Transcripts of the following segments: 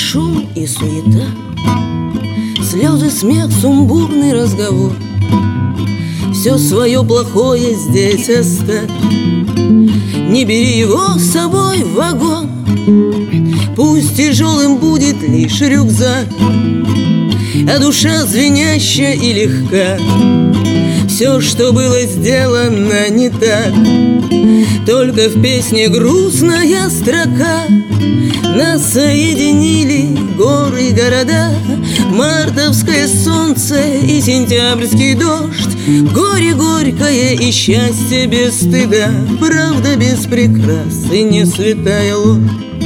шум и суета, слезы, смех, сумбурный разговор. Все свое плохое здесь оставь, не бери его с собой в вагон. Пусть тяжелым будет лишь рюкзак, а душа звенящая и легка. Все, что было сделано не так, только в песне грустная строка. Нас соединили горы и города, мартовское солнце и сентябрьский дождь, горе горькое и счастье без стыда, правда без прикрас и не святая ложь.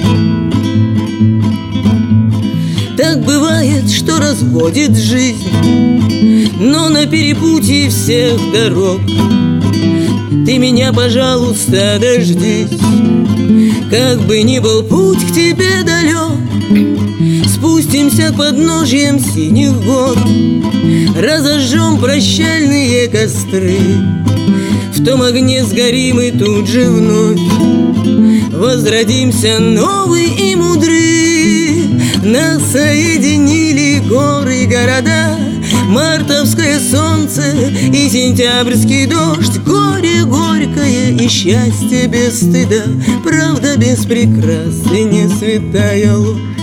Так бывает, что разводит жизнь, но на перепутье всех дорог ты меня, пожалуйста, дождись. Как бы ни был путь к тебе далек, спустимся к подножьям синих гор, разожжем прощальные костры, в том огне сгорим и тут же вновь возродимся новый и мудрый. Нас соединили горы и города, мартовское солнце и сентябрьский дождь, горе горькое и счастье без стыда, правда без прикрас и не святая ложь.